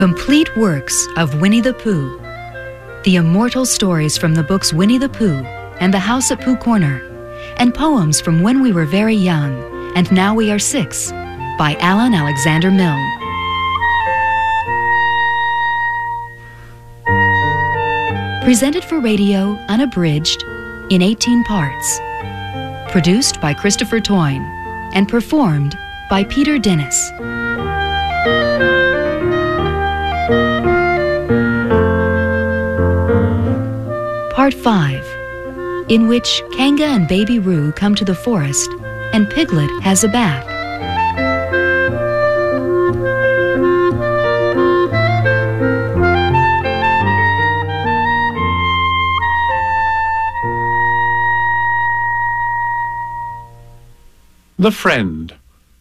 Complete works of Winnie the Pooh. The immortal stories from the books Winnie the Pooh and The House at Pooh Corner, and poems from when we were very young and now we are 6 by Alan Alexander Milne. Presented for radio, unabridged, in 18 parts. Produced by Christopher Toyne and performed by Peter Dennis. Part 5, in which Kanga and Baby Roo come to the forest and Piglet has a bath. The Friend.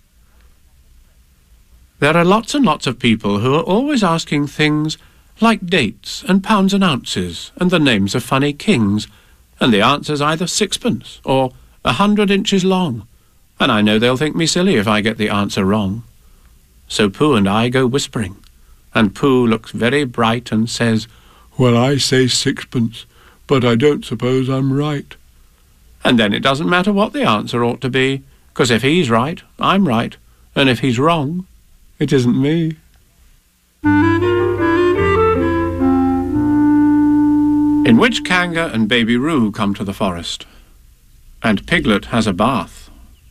There are lots and lots of people who are always asking things like dates and pounds and ounces and the names of funny kings, and the answer's either 6pence or 100 inches long, and I know they'll think me silly if I get the answer wrong. So Pooh and I go whispering, and Pooh looks very bright and says, "Well, I say 6pence, but I don't suppose I'm right." And then it doesn't matter what the answer ought to be, 'cause if he's right, I'm right, and if he's wrong, it isn't me. In which Kanga and Baby Roo come to the forest, and Piglet has a bath.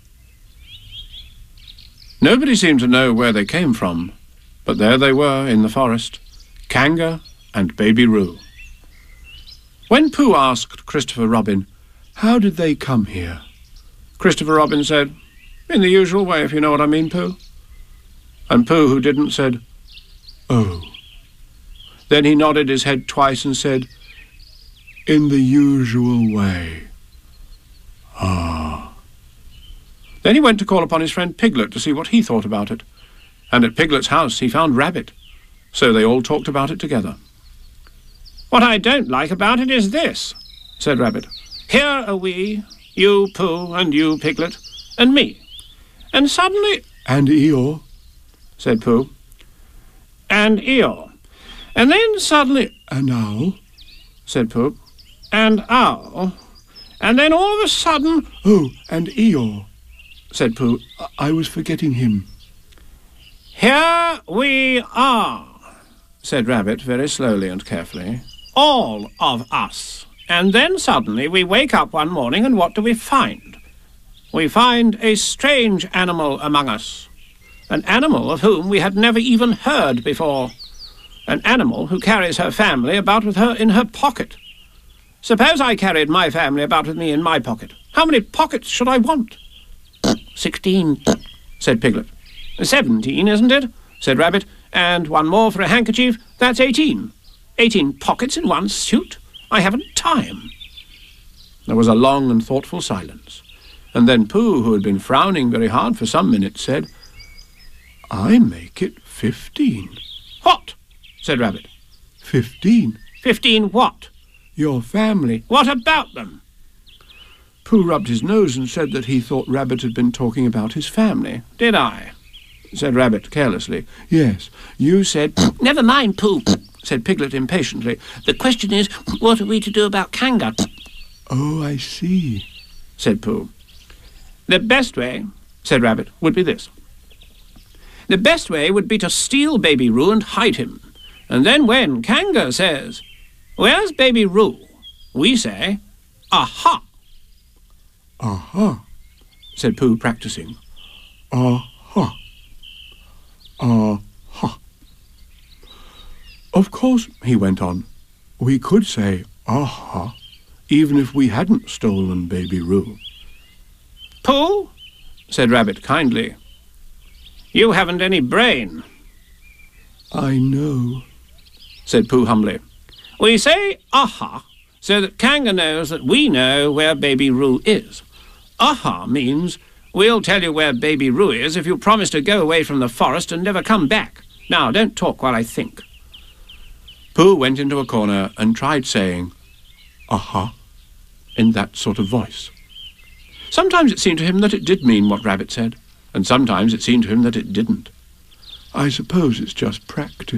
Nobody seemed to know where they came from, but there they were in the forest, Kanga and Baby Roo. When Pooh asked Christopher Robin, "How did they come here?" Christopher Robin said, "In the usual way, if you know what I mean, Pooh." And Pooh, who didn't, said, "Oh." Then he nodded his head twice and said, "In the usual way. Ah." Then he went to call upon his friend Piglet to see what he thought about it, and at Piglet's house he found Rabbit, so they all talked about it together. "What I don't like about it is this," said Rabbit. "Here are we, you, Pooh, and you, Piglet, and me, and suddenly—" "And Eeyore," said Pooh. "And Eeyore. And then suddenly—" "And Owl," said Pooh. "And Owl. And then all of a sudden—" "Oh, and Eeyore," said Pooh. I was forgetting him." "Here we are," said Rabbit very slowly and carefully. "All of us. And then suddenly we wake up one morning, and what do we find? We find a strange animal among us. An animal of whom we had never even heard before. An animal who carries her family about with her in her pocket. Suppose I carried my family about with me in my pocket. How many pockets should I want?" 16, said Piglet. 17, isn't it? Said Rabbit. And one more for a handkerchief. That's 18. 18 pockets in one suit? I haven't time. There was a long and thoughtful silence, and then Pooh, who had been frowning very hard for some minutes, said, "I make it 15. "What?" said Rabbit. 15. 15 what? Your family. "What about them?" Pooh rubbed his nose and said that he thought Rabbit had been talking about his family. "Did I?" said Rabbit carelessly. "Yes, you said—" "Never mind, Pooh," said Piglet impatiently. "The question is, what are we to do about Kanga?" "Oh, I see," said Pooh. "The best way," said Rabbit, "would be this. The best way would be to steal Baby Roo and hide him. And then when Kanga says, 'Where's Baby Roo?' we say, 'Aha!'" "Aha," said Pooh, practising. "Aha. Aha. Of course," he went on, "we could say aha, even if we hadn't stolen Baby Roo." "Pooh," said Rabbit kindly, "you haven't any brain." "I know," said Pooh humbly. "We say aha so that Kanga knows that we know where Baby Roo is. Aha means we'll tell you where Baby Roo is if you promise to go away from the forest and never come back. Now, don't talk while I think." Pooh went into a corner and tried saying aha in that sort of voice. Sometimes it seemed to him that it did mean what Rabbit said, and sometimes it seemed to him that it didn't. "I suppose it's just practice,"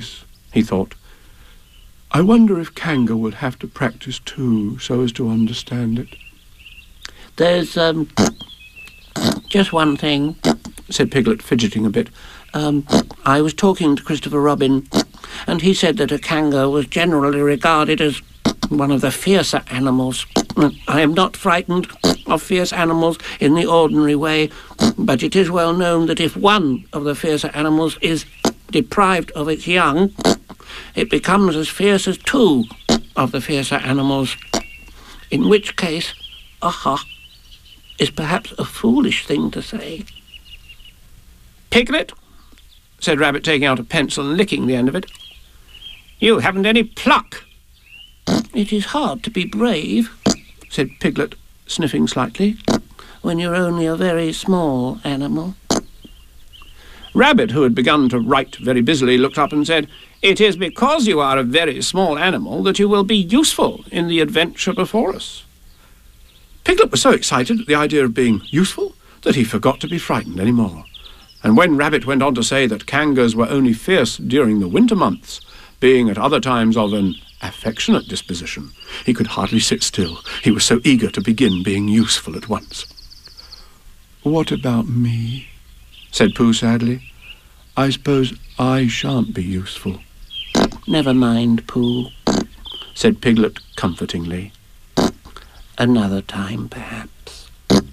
he thought. I wonder if Kanga will have to practice too, so as to understand it. There's, just one thing, said Piglet, fidgeting a bit. I was talking to Christopher Robin, and he said that a Kanga was generally regarded as one of the fiercer animals. I am not frightened of fierce animals in the ordinary way, but it is well known that if one of the fiercer animals is deprived of its young, it becomes as fierce as two of the fiercer animals, in which case, aha, is perhaps a foolish thing to say. Piglet, said Rabbit, taking out a pencil and licking the end of it, you haven't any pluck. It is hard to be brave, said Piglet, sniffing slightly, when you're only a very small animal. Rabbit, who had begun to write very busily, looked up and said, It is because you are a very small animal that you will be useful in the adventure before us. Piglet was so excited at the idea of being useful that he forgot to be frightened any more. And when Rabbit went on to say that Kangas were only fierce during the winter months, being at other times of an affectionate disposition, he could hardly sit still. He was so eager to begin being useful at once. What about me? Said Pooh sadly. I suppose I shan't be useful. Never mind, Pooh, said Piglet comfortingly. Another time, perhaps.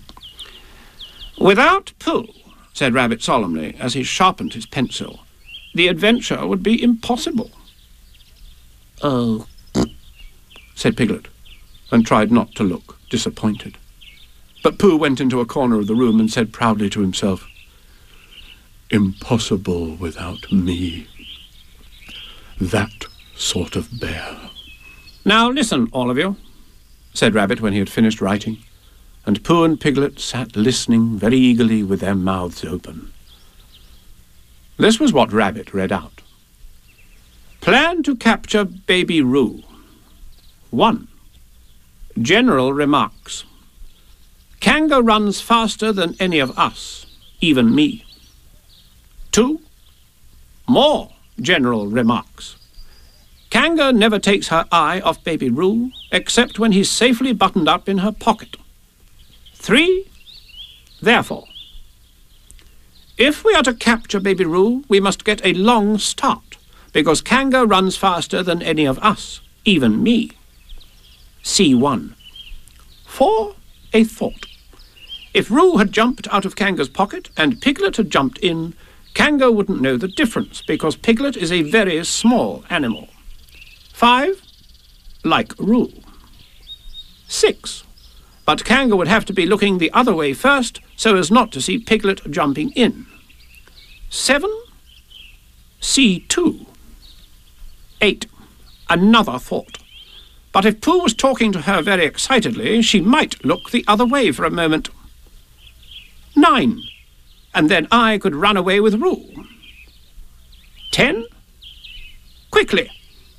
Without Pooh, said Rabbit solemnly, as he sharpened his pencil, the adventure would be impossible. Oh, said Piglet, and tried not to look disappointed. But Pooh went into a corner of the room and said proudly to himself, Impossible without me. That sort of bear. Now listen, all of you, said Rabbit when he had finished writing, and Pooh and Piglet sat listening very eagerly with their mouths open. This was what Rabbit read out. Plan to capture Baby Roo. 1. General remarks. Kanga runs faster than any of us, even me. 2. More general remarks. Kanga never takes her eye off Baby Roo, except when he's safely buttoned up in her pocket. 3. Therefore, if we are to capture Baby Roo, we must get a long start, because Kanga runs faster than any of us, even me. C1. 4. A thought. If Roo had jumped out of Kanga's pocket and Piglet had jumped in, Kanga wouldn't know the difference, because Piglet is a very small animal. 5. Like Roo. 6. But Kanga would have to be looking the other way first, so as not to see Piglet jumping in. 7. C2. 8. Another thought. But if Pooh was talking to her very excitedly, she might look the other way for a moment. 9. And then I could run away with Roo. 10. Quickly.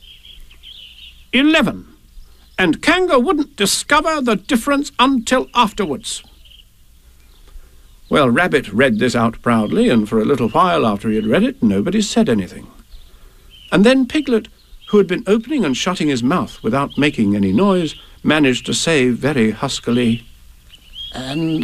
11. And Kanga wouldn't discover the difference until afterwards. Well, Rabbit read this out proudly, and for a little while after he had read it, nobody said anything. And then Piglet, who had been opening and shutting his mouth without making any noise, managed to say very huskily, And,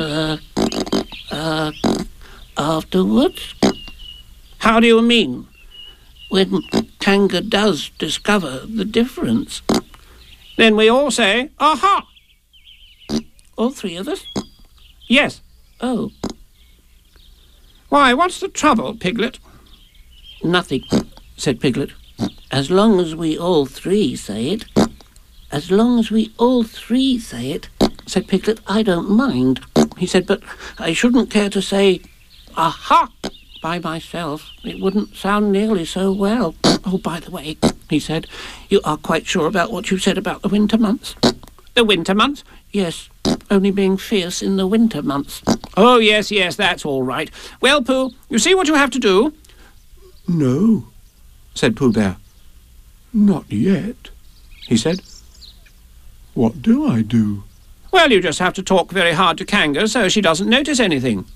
afterwards? How do you mean? When Kanga does discover the difference. Then we all say, Aha! All three of us? Yes. Oh. Why, what's the trouble, Piglet? Nothing, said Piglet. As long as we all three say it. As long as we all three say it, said Piglet, I don't mind. He said, but I shouldn't care to say, Aha! By myself. It wouldn't sound nearly so well. Oh, by the way, he said, you are quite sure about what you said about the winter months? The winter months? Yes, only being fierce in the winter months. Oh, yes, that's all right. Well, Pooh, you see what you have to do? No, said Pooh Bear. Not yet, he said. What do I do? Well, you just have to talk very hard to Kanga so she doesn't notice anything.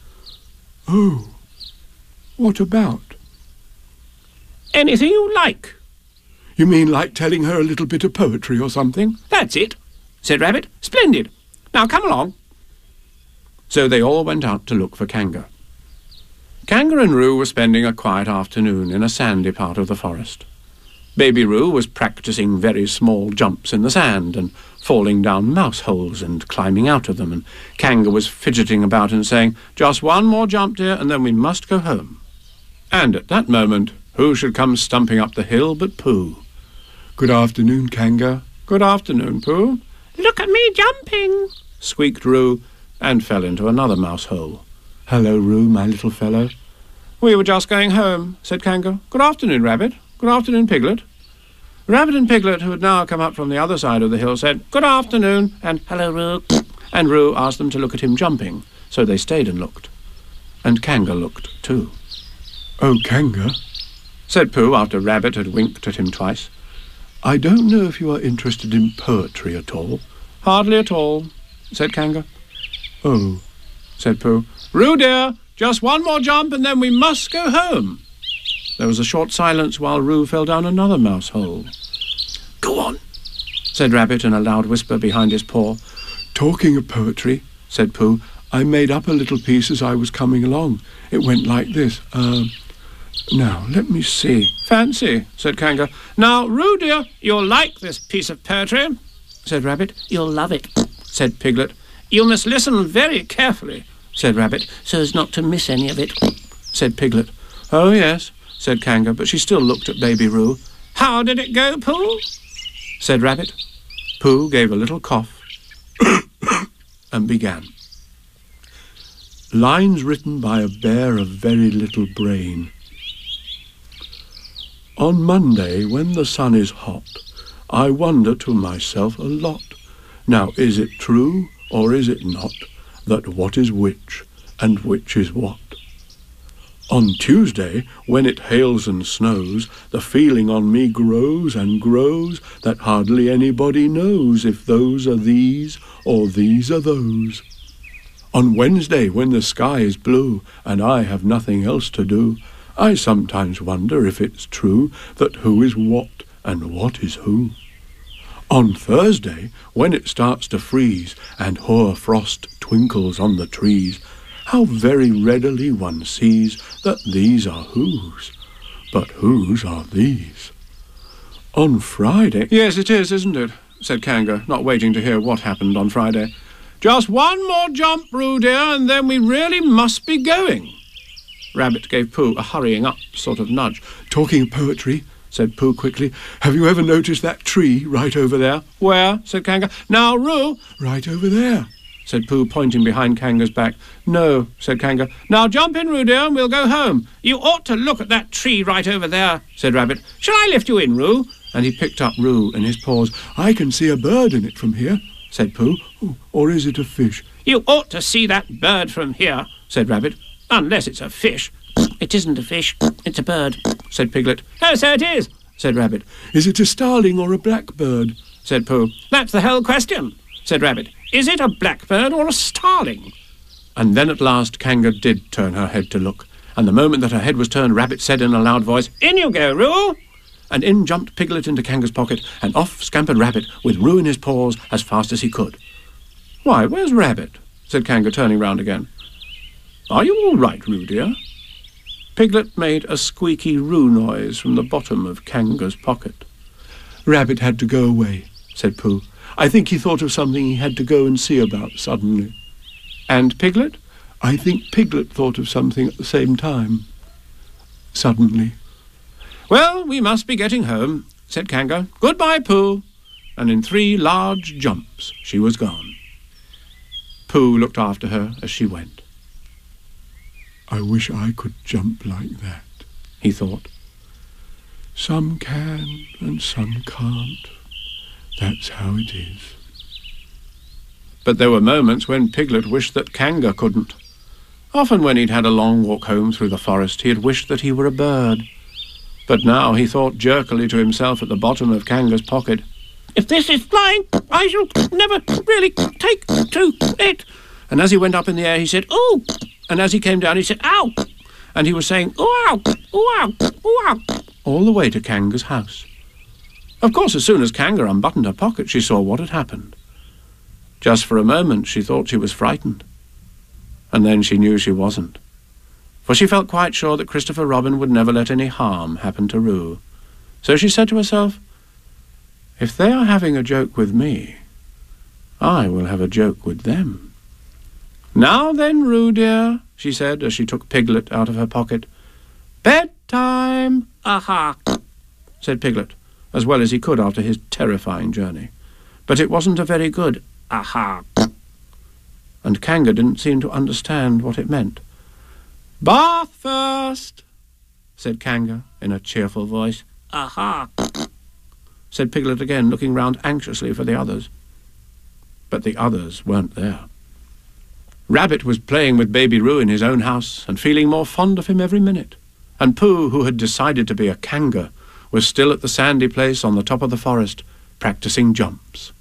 Oh, what about? Anything you like, You mean like telling her a little bit of poetry or something? That's it, said Rabbit. Splendid. Now come along. So they all went out to look for Kanga. Kanga and Roo were spending a quiet afternoon in a sandy part of the forest. Baby Roo was practising very small jumps in the sand and falling down mouse holes and climbing out of them, and Kanga was fidgeting about and saying, "Just one more jump, dear, and then we must go home." And at that moment, who should come stumping up the hill but Pooh. Good afternoon, Kanga. Good afternoon, Pooh. "Look at me jumping," squeaked Roo, and fell into another mouse hole. Hello, Roo, my little fellow. "We were just going home," said Kanga. "Good afternoon, Rabbit. Good afternoon, Piglet." Rabbit and Piglet, who had now come up from the other side of the hill, said, "Good afternoon," and "Hello, Roo." And Roo asked them to look at him jumping, so they stayed and looked. And Kanga looked too. "Oh, Kanga," said Pooh after Rabbit had winked at him twice. "I don't know if you are interested in poetry at all." "Hardly at all," said Kanga. "Oh," said Pooh. "Roo, dear, just one more jump and then we must go home." There was a short silence while Roo fell down another mouse hole. "Go on," said Rabbit in a loud whisper behind his paw. "Talking of poetry," said Pooh, "I made up a little piece as I was coming along. It went like this. Now, let me see." "Fancy," said Kanga. "Now, Roo, dear, you'll like this piece of poetry," said Rabbit. "You'll love it," said Piglet. "You must listen very carefully," said Rabbit, "so as not to miss any of it," said Piglet. "Oh, yes," said Kanga, but she still looked at Baby Roo. "How did it go, Pooh?" said Rabbit. Pooh gave a little cough and began. Lines written by a bear of very little brain. On Monday, when the sun is hot, I wonder to myself a lot. Now, is it true or is it not, that what is which and which is what? On Tuesday, when it hails and snows, the feeling on me grows and grows that hardly anybody knows if those are these or these are those. On Wednesday, when the sky is blue and I have nothing else to do, I sometimes wonder if it's true that who is what and what is who. On Thursday, when it starts to freeze and hoar frost twinkles on the trees, how very readily one sees that these are whose, but whose are these. On Friday— "Yes, it is, isn't it?" said Kanga, not waiting to hear what happened on Friday. "Just one more jump, Roo, dear, and then we really must be going." Rabbit gave Pooh a hurrying up sort of nudge. "Talking of poetry," said Pooh quickly, "have you ever noticed that tree right over there?" "Where?" said Kanga. "Now, Roo." "Right over there," said Pooh, pointing behind Kanga's back. "No," said Kanga. "Now jump in, Roo, dear, and we'll go home." "You ought to look at that tree right over there," said Rabbit. "Shall I lift you in, Roo?" And he picked up Roo in his paws. "I can see a bird in it from here," said Pooh. "Or is it a fish?" "You ought to see that bird from here," said Rabbit. "Unless it's a fish." "It isn't a fish, it's a bird," said Piglet. "Oh, so it is," said Rabbit. "Is it a starling or a blackbird?" said Pooh. "That's the whole question," said Rabbit. "Is it a blackbird or a starling?" And then at last Kanga did turn her head to look, and the moment that her head was turned, Rabbit said in a loud voice, "In you go, Roo!" And in jumped Piglet into Kanga's pocket, and off scampered Rabbit with Roo in his paws as fast as he could. "Why, where's Rabbit?" said Kanga, turning round again. "Are you all right, Roo, dear?" Piglet made a squeaky Roo noise from the bottom of Kanga's pocket. "Rabbit had to go away," said Pooh. "I think he thought of something he had to go and see about suddenly." "And Piglet?" "I think Piglet thought of something at the same time. Suddenly." "Well, we must be getting home," said Kanga. "Goodbye, Pooh." And in 3 large jumps she was gone. Pooh looked after her as she went. "I wish I could jump like that," he thought. "Some can and some can't. That's how it is." But there were moments when Piglet wished that Kanga couldn't. Often when he'd had a long walk home through the forest, he had wished that he were a bird. But now he thought jerkily to himself at the bottom of Kanga's pocket, "If this is flying, I shall never really take to it." And as he went up in the air, he said, "Ooh!" And as he came down, he said, "Ow!" And he was saying, "Ooh, ow! Ooh, ow! Ooh, ow!" all the way to Kanga's house. Of course, as soon as Kanga unbuttoned her pocket, she saw what had happened. Just for a moment, she thought she was frightened. And then she knew she wasn't. For she felt quite sure that Christopher Robin would never let any harm happen to Roo. So she said to herself, "If they are having a joke with me, I will have a joke with them." "Now then, Roo, dear," she said as she took Piglet out of her pocket. "Bedtime!" "Aha!" said Piglet, as well as he could after his terrifying journey. But it wasn't a very good aha. And Kanga didn't seem to understand what it meant. "Bath first," said Kanga in a cheerful voice. "Aha," said Piglet again, looking round anxiously for the others. But the others weren't there. Rabbit was playing with Baby Roo in his own house and feeling more fond of him every minute. And Pooh, who had decided to be a Kanga, was still at the sandy place on the top of the forest, practicing jumps.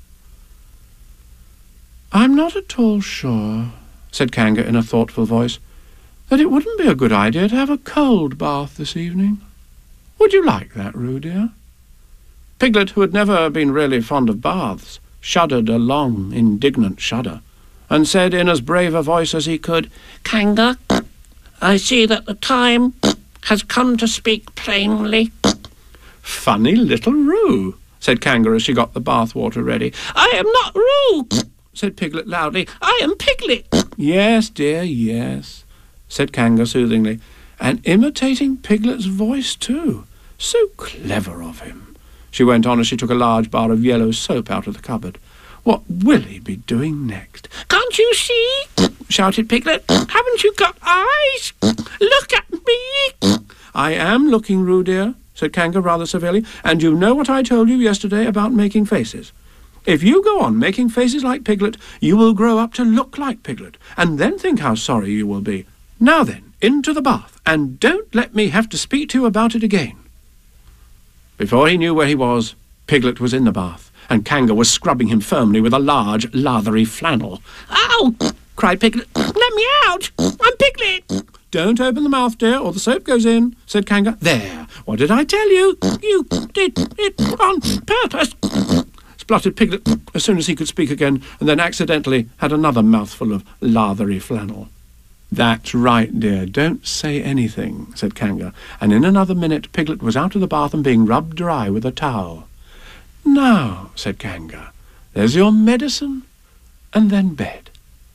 "I'm not at all sure," said Kanga in a thoughtful voice, "that it wouldn't be a good idea to have a cold bath this evening. Would you like that, Roo, dear?" Piglet, who had never been really fond of baths, shuddered a long, indignant shudder, and said in as brave a voice as he could, "Kanga, I see that the time has come to speak plainly." "Funny little Roo," said Kanga as she got the bath water ready. "I am not Roo," said Piglet loudly. "I am Piglet." "Yes, dear, yes," said Kanga soothingly, and imitating Piglet's voice too. So clever of him. She went on as she took a large bar of yellow soap out of the cupboard. "What will he be doing next?" "Can't you see?" shouted Piglet. "Haven't you got eyes? Look at me." "I am looking, Roo, dear," said Kanga rather severely, "and you know what I told you yesterday about making faces. If you go on making faces like Piglet, you will grow up to look like Piglet, and then think how sorry you will be. Now then, into the bath, and don't let me have to speak to you about it again." Before he knew where he was, Piglet was in the bath, and Kanga was scrubbing him firmly with a large, lathery flannel. "Ow!" cried Piglet. "Let me out! I'm Piglet!" "Don't open the mouth, dear, or the soap goes in," said Kanga. "There! What did I tell you?" "You did it on purpose," spluttered Piglet as soon as he could speak again, and then accidentally had another mouthful of lathery flannel. "That's right, dear, don't say anything," said Kanga, and in another minute Piglet was out of the bath and being rubbed dry with a towel. "Now," said Kanga, "there's your medicine, and then bed."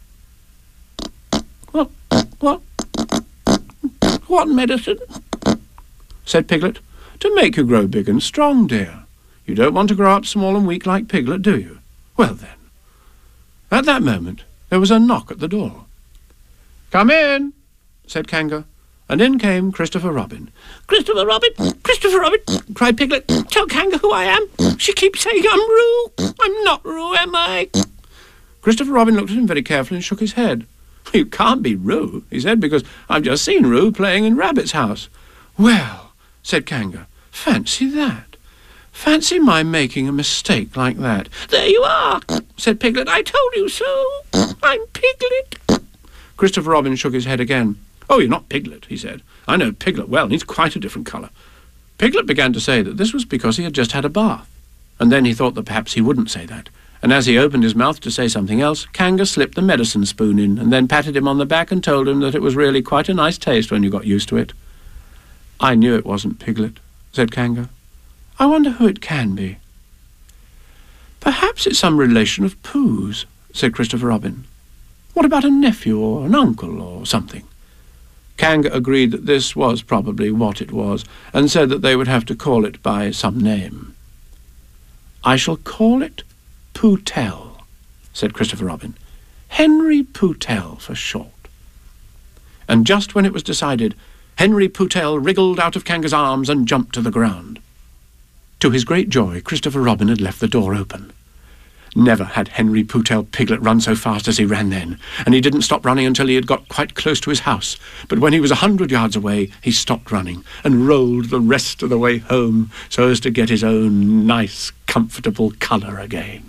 What medicine?" said Piglet. "To make you grow big and strong, dear. You don't want to grow up small and weak like Piglet, do you? Well, then." At that moment, there was a knock at the door. "Come in," said Kanga, and in came Christopher Robin. "Christopher Robin! Christopher Robin!" cried Piglet. "Tell Kanga who I am. She keeps saying I'm Roo. I'm not Roo, am I?" Christopher Robin looked at him very carefully and shook his head. "You can't be Roo," he said, "because I've just seen Roo playing in Rabbit's house." "Well," said Kanga, "fancy that. Fancy my making a mistake like that." "There you are," said Piglet. "I told you so. I'm Piglet." Christopher Robin shook his head again. "Oh, you're not Piglet," he said. "I know Piglet well, and he's quite a different colour." Piglet began to say that this was because he had just had a bath, and then he thought that perhaps he wouldn't say that. And as he opened his mouth to say something else, Kanga slipped the medicine spoon in and then patted him on the back and told him that it was really quite a nice taste when you got used to it. "I knew it wasn't Piglet," said Kanga. "I wonder who it can be." "Perhaps it's some relation of Pooh's," said Christopher Robin. "What about a nephew or an uncle or something?" Kanga agreed that this was probably what it was, and said that they would have to call it by some name. "I shall call it Poohtell," said Christopher Robin. "Henry Poohtell for short." And just when it was decided, Henry Poohtell wriggled out of Kanga's arms and jumped to the ground. To his great joy, Christopher Robin had left the door open. Never had Henry Poohtell Piglet run so fast as he ran then, and he didn't stop running until he had got quite close to his house. But when he was 100 yards away, he stopped running and rolled the rest of the way home so as to get his own nice, comfortable colour again.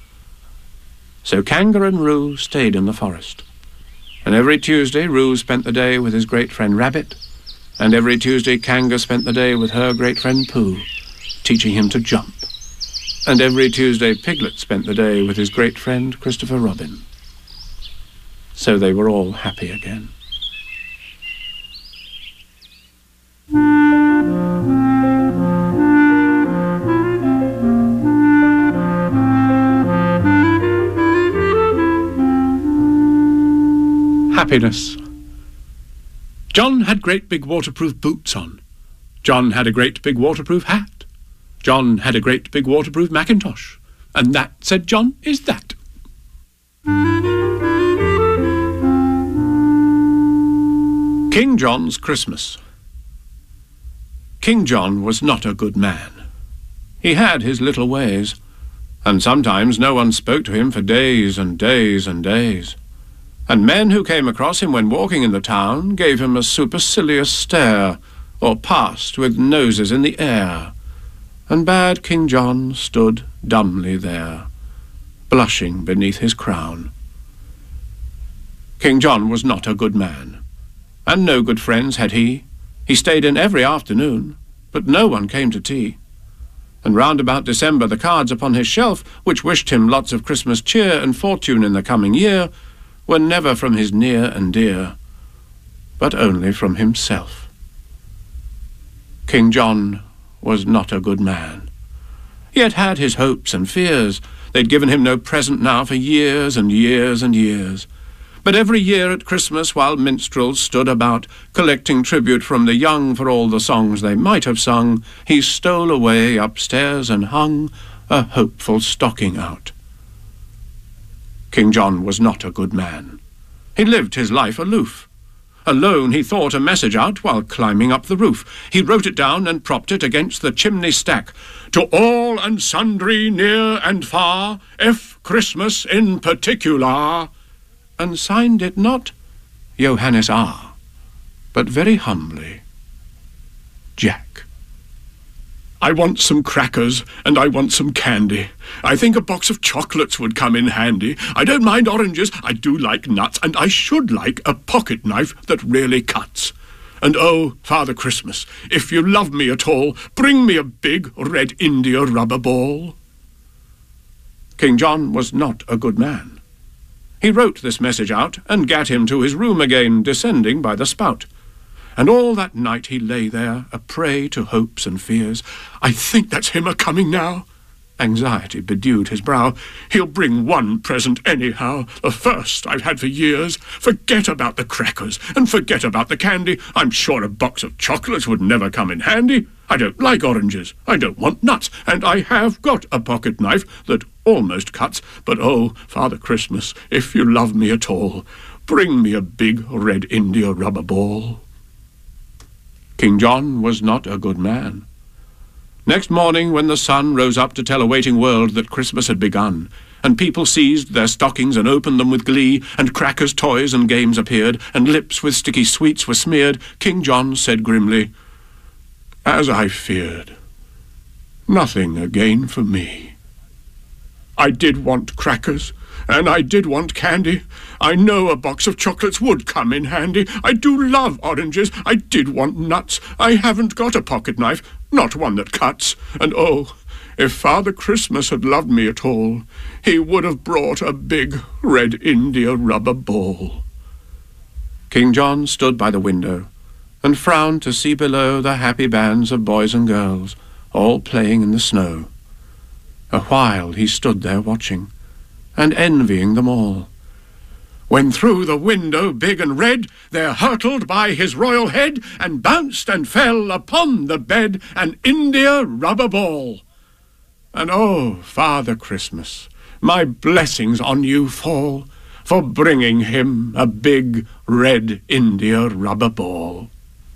So Kanga and Roo stayed in the forest, and every Tuesday Roo spent the day with his great friend Rabbit, and every Tuesday Kanga spent the day with her great friend Pooh, teaching him to jump and every Tuesday Piglet spent the day with his great friend Christopher Robin. So they were all happy again. Happiness. John had great big waterproof boots on. John had a great big waterproof hat. John had a great big waterproof mackintosh. And that, said John, is that. King John's Christmas. King John was not a good man. He had his little ways, and sometimes no one spoke to him for days and days and days. And men who came across him when walking in the town gave him a supercilious stare, or passed with noses in the air. And bad King John stood dumbly there, blushing beneath his crown. King John was not a good man, and no good friends had he. He stayed in every afternoon, but no one came to tea. And round about December the cards upon his shelf, which wished him lots of Christmas cheer and fortune in the coming year, were never from his near and dear, but only from himself. King John was not a good man. He had had his hopes and fears. They'd given him no present now for years and years and years. But every year at Christmas, while minstrels stood about, collecting tribute from the young for all the songs they might have sung, he stole away upstairs and hung a hopeful stocking out. King John was not a good man. He lived his life aloof. Alone he thought a message out while climbing up the roof. He wrote it down and propped it against the chimney stack. To all and sundry near and far, F Christmas in particular, and signed it not Johannes R., but very humbly, Jack. I want some crackers, and I want some candy. I think a box of chocolates would come in handy. I don't mind oranges, I do like nuts, and I should like a pocket knife that really cuts. And oh, Father Christmas, if you love me at all, bring me a big red India rubber ball. King John was not a good man. He wrote this message out, and gat him to his room again, descending by the spout. And all that night he lay there, a prey to hopes and fears. I think that's him a-coming now. Anxiety bedewed his brow. He'll bring one present anyhow, the first I've had for years. Forget about the crackers, and forget about the candy. I'm sure a box of chocolates would never come in handy. I don't like oranges, I don't want nuts, and I have got a pocket knife that almost cuts. But oh, Father Christmas, if you love me at all, bring me a big red India rubber ball. King John was not a good man. Next morning, when the sun rose up to tell a waiting world that Christmas had begun, and people seized their stockings and opened them with glee, and crackers, toys, and games appeared, and lips with sticky sweets were smeared, King John said grimly, As I feared, nothing again for me. I did want crackers, and I did want candy. I know a box of chocolates would come in handy. I do love oranges. I did want nuts. I haven't got a pocket knife, not one that cuts. And oh, if Father Christmas had loved me at all, he would have brought a big red India rubber ball. King John stood by the window and frowned to see below the happy bands of boys and girls, all playing in the snow. A while he stood there watching, and envying them all, when through the window big and red there hurtled by his royal head, and bounced and fell upon the bed an India rubber ball. And oh, Father Christmas, my blessings on you fall, for bringing him a big red India rubber ball.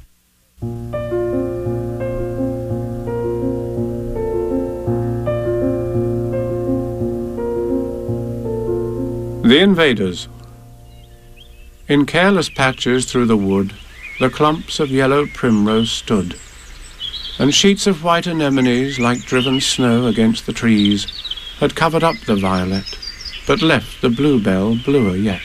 The Invaders. In careless patches through the wood, the clumps of yellow primrose stood, and sheets of white anemones, like driven snow against the trees, had covered up the violet, but left the bluebell bluer yet.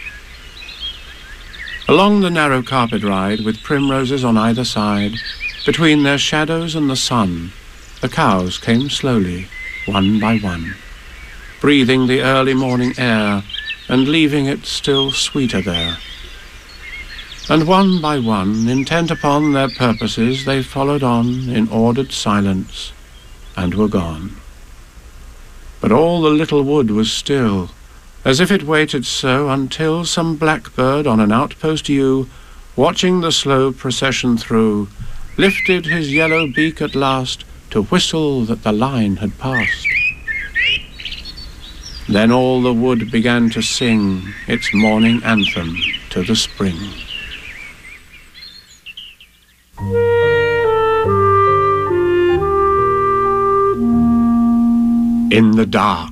Along the narrow carpet ride, with primroses on either side, between their shadows and the sun, the cows came slowly, one by one, breathing the early morning air and leaving it still sweeter there. And one by one, intent upon their purposes, they followed on in ordered silence and were gone. But all the little wood was still, as if it waited so until some blackbird on an outpost yew, watching the slow procession through, lifted his yellow beak at last to whistle that the line had passed. Then all the wood began to sing its morning anthem to the spring. In the dark.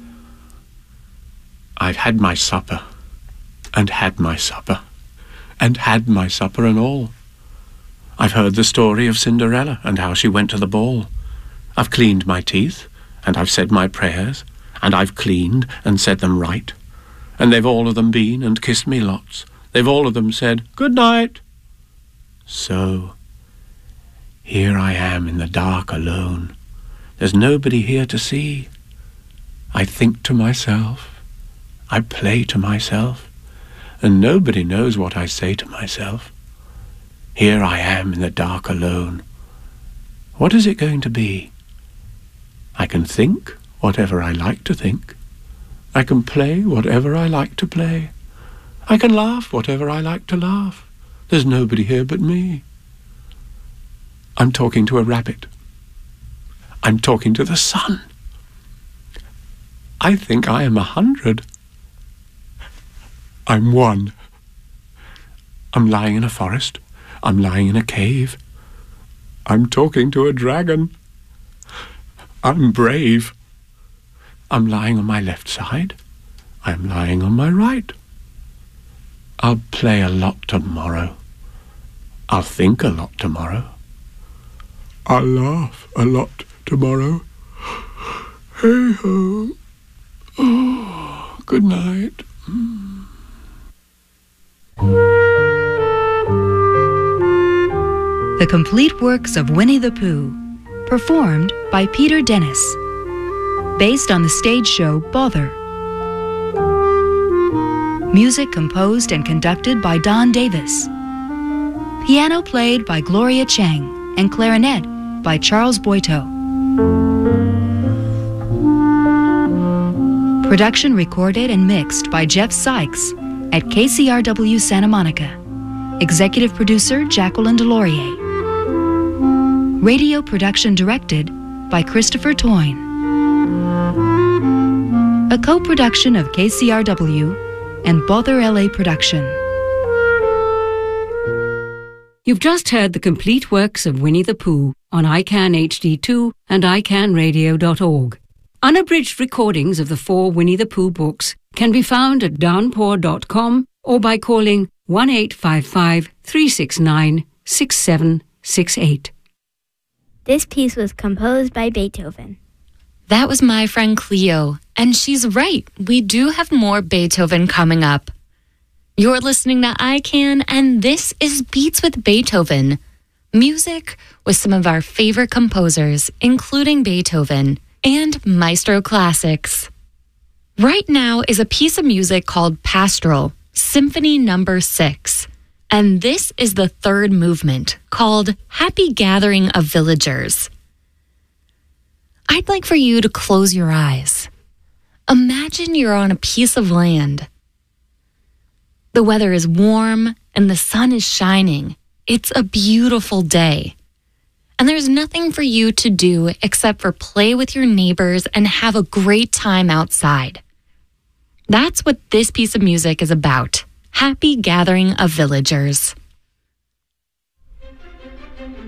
I've had my supper, and had my supper, and had my supper and all. I've heard the story of Cinderella and how she went to the ball. I've cleaned my teeth, and I've said my prayers, and I've cleaned and said them right. And they've all of them been and kissed me lots. They've all of them said, "Good night." So, here I am in the dark alone. There's nobody here to see. I think to myself, I play to myself, and nobody knows what I say to myself. Here I am in the dark alone. What is it going to be? I can think whatever I like to think. I can play whatever I like to play. I can laugh whatever I like to laugh. There's nobody here but me. I'm talking to a rabbit. I'm talking to the sun. I think I am 100. I'm 1. I'm lying in a forest. I'm lying in a cave. I'm talking to a dragon. I'm brave. I'm lying on my left side. I'm lying on my right. I'll play a lot tomorrow. I'll think a lot tomorrow. I'll laugh a lot tomorrow. Hey-ho. Oh, good night. The Complete Works of Winnie the Pooh, performed by Peter Dennis, based on the stage show Bother. Music composed and conducted by Don Davis. Piano played by Gloria Chang and clarinet by Charles Boito. Production recorded and mixed by Jeff Sykes at KCRW Santa Monica. Executive producer Jacqueline Delorier. Radio production directed by Christopher Toyne. A co-production of KCRW and Bother LA Production. You've just heard the complete works of Winnie the Pooh on ICANN HD2 and iCannRadio.org. Unabridged recordings of the 4 Winnie the Pooh books can be found at downpour.com or by calling 1-855-369-6768. This piece was composed by Beethoven. That was my friend Cleo, and she's right. We do have more Beethoven coming up. You're listening to ICANN, and this is Beats with Beethoven. Music with some of our favorite composers, including Beethoven and Maestro Classics. Right now is a piece of music called Pastoral, Symphony No. 6. And this is the third movement, called Happy Gathering of Villagers. I'd like for you to close your eyes. Imagine you're on a piece of land. The weather is warm and the sun is shining. It's a beautiful day. And there's nothing for you to do except for play with your neighbors and have a great time outside. That's what this piece of music is about. Happy Gathering of Villagers.